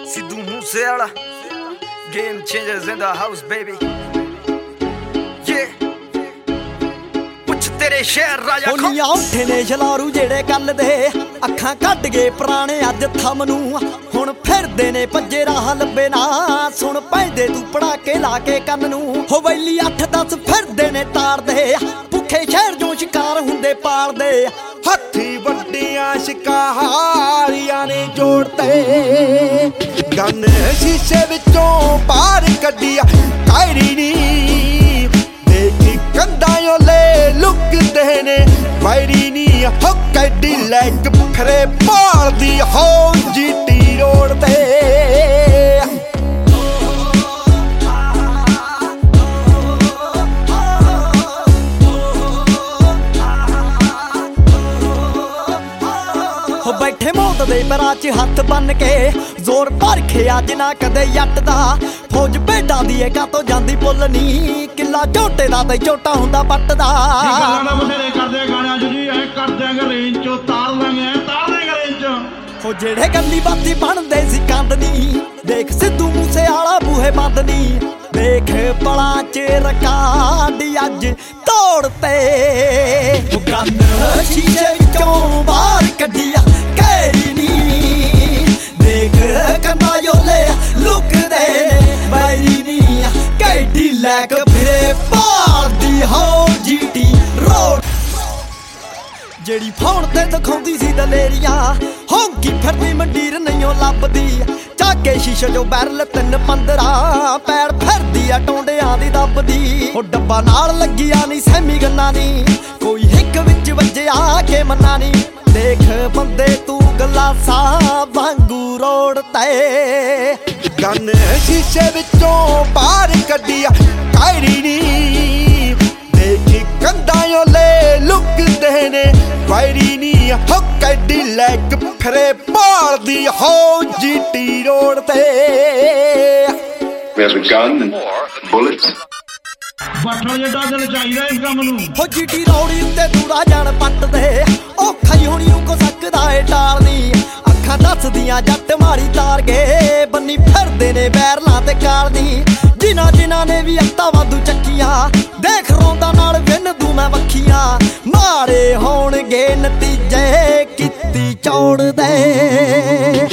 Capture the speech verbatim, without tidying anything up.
Sidhu Moosewala, game changers in the house, baby. Yeah. ਤੇਰੇ ਸ਼ਹਿਰ ਰਾਜਾ ਹੋਲੀਆਂ ਉੱਠੇ ਨੇ ਛਲਾਰੂ ਜਿਹੜੇ ਕੱਲ ਦੇ ਅੱਖਾਂ ਕੱਢ ਗਏ ਪੁਰਾਣੇ ਅੱਜ ਥਮ ਨੂੰ ਹੁਣ ਫਿਰਦੇ ਨੇ ਭੱਜੇ ਰਾਹ ਲੱਭੇ ਨਾ ਸੁਣ ਪੈਂਦੇ ਤੂੰ ਪੜਾਕੇ ਲਾ ਕੇ ਕੰਨ ਨੂੰ ਹੋ ਵੈਲੀ ਅੱਠ ਦਸ ਫਿਰਦੇ ਨੇ ਤਾਰਦੇ ਭੁੱਖੇ ਸ਼ਹਿਰ ਜੋ ਸ਼ਿਕਾਰ ਹੁੰਦੇ ਪਾਲਦੇ ਹੱਥੀ ਵੱਡੀਆਂ ਸ਼ਿਕਾਰੀਆਂ ਨੇ ਜੋੜਤੇ ਗੰਨ ਸ਼ੀਸ਼ੇ ਵਿੱਚੋਂ ਬਾਹਰ ਕੱਢਿਆ ਕਾਇਰੀ ਨੀ ਦੇਖੀ ਕੰਧਾਂ ਓਲੇ ਲੁਕਦੇ ਨੇ ਵਾਇਰੀ ਨੀ ਹੋ ਕੈਡੀ ਲੈਕ ਫਰੇ ਪਾਲਦੀ ਹੋ ਜੀਟੀ ਰੋਡ ਤੇ ਬੈਠੇ ਮੌਤ ਦੇ ਪਰਾਂ 'ਚ ਹੱਥ ਬੰਨ ਕੇ ਜ਼ੋਰ ਭਰਖਿਆ ਜਿਨਾ ਕਦੇ ਜੱਟ ਦਾ ਫੌਜ ਭੇਡਾਂ ਦੀ ਏ ਕਾਤੋਂ ਜਾਂਦੀ ਪੁੱਲ ਨੀ ਕਿੱਲਾ ਝੋਟੇ ਦਾ ਤੇ ਝੋਟਾ ਹੁੰਦਾ ਪੱਟ ਦਾ ਗੱਲਾਂ ਬਥੇਰੇ ਕਰਦੇ ਗਾਣਿਆਂ 'ਚ ਜੀ ਐ ਕਰ ਦਿਆਂਗੇ ਰੇਂਜ 'ਚੋਂ ਤਾਰ ਲਾਂਗੇ ਤਾਰ ਦੇਂਗੇ ਰੇਂਜ 'ਚ ਹੋ ਜਿਹੜੇ ਗੱਲੀ ਬਾਤੀ ਬਣਦੇ ਸੀ ਕੰਦ ਨੀ ਦੇਖ ਸਿੱਧੂ ਮੂਸੇਵਾਲਾ ਬੂਹੇ ਬੰਦ ਨੀ ਦੇਖ ਪਲਾਂ 'ਚ ਰਿਕਾਰਡ ਅੱਜ ਤੋੜ ਤੇ ਤੂੰ ਕੰਨ ਸ਼ੀਸ਼ੇ ਵਿੱਚੋਂ ਬਾਹਰ ਕੱਢਿਆ ਕੈਰੀ ਨੀ ਦੇਖ ਕੰਨਾਂ ਯੋਲੇ ਲੁਕਦੇ ਨੇ ਵਾਇਰੀ ਨੀ ਕੈਡੀ ਲੈਕ ਫਿਰੇ ਪਾਲਦੀ ਹੋ ਜੀਟੀ ਰੋਡ ਜਿਹੜੀ ਫੋਨ ਤੇ ਦਿਖਾਉਂਦੀ ਸੀ ਦਲੇਰੀਆਂ ਹੋਂਕੀ ਫਿਰਦੀ ਮੰਡੀਰ ਨਹੀਂਓ ਲੱਭਦੀ ਚਾਕੇ ਸ਼ੀਸ਼ੇ ਜੋ ਬੈਰਲ ਤਿੰਨ ਪੰਦਰਾਂ ਪੈਰ ਫਿਰਦੀ ਆ ਟੋਂਡਿਆਂ ਦੀ ਦੱਬਦੀ ਉਹ ਡੱਬਾ ਨਾਲ ਲੱਗਿਆ ਨਹੀਂ ਸਹਿਮੀ ਗੰਨਾ ਨੀ ਕੋਈ ਹਿੱਕ ਵਿੱਚ ਵੱਜਿਆ ਕੇ ਮੰਨਾ ਨੀ ਦੇਖ ਬੰਦੇ ਤੂੰ ਗਲਾਸਾਂ ਵਾਂਗੂ ਰੋਡ ਤੇ ਗੰਨ ਸ਼ੀਸ਼ੇ ਵਿੱਚੋਂ ਬਾਹਰ ਕੱਢਿਆ ਕਾਇਰੀ ਨੀ ਦੇਖੀ ਕੰਧਾਂ ਓਲੇ ਲੁਕਦੇ ਨੇ ਵਾਇਰੀ ਨੀ ਹੋ ਕੈਡੀ ਲੈਕ ਫਰੇ ਪਾਲਦੀ ਹੋ ਜੀਟੀ ਰੋਡ ਤੇ There's a gun and bullets. ਬੱਠਲ ਜਿੱਡਾ ਦਿਲ ਚਾਹੀਦਾ ਇਸ ਕੰਮ ਨੂੰ ਹੋ ਜੀਟੀ ਰੌੜੀ ਉੱਤੇ ਦੂਰਾ ਜਾਣ ਪੱਟ ਦੇ ਔਖਾ ਹੀ ਹੋਣੀ ਉਹ ਕੋ ਸਕਦਾ ਏ ਟਾਲਨੀ ਅੱਖਾਂ ਦੱਸਦੀਆਂ ਜੱਟ ਮਾਰੀ ਤਾਰ ਗਏ ਬੰਨੀ ਫਿਰਦੇ ਨੇ ਬੈਰਲਾਂ ਤੇ ਕਾਲਨੀ ਜਿਨ੍ਹਾਂ ਜਿਨ੍ਹਾਂ ਨੇ ਵੀ ਅੱਤਾਂ ਵਾਧੂ ਚੱਕੀਆਂ ਦੇਖ ਰੋਂਦਾ ਨਾਲ ਵਿੰਨ ਦੂ ਮੈਂ ਵੱਖੀਆਂ ਮਾਰੇ ਹੋਣਗੇ ਨਤੀਜੇ ਕੀਤੀ ਚੌੜ ਦੇ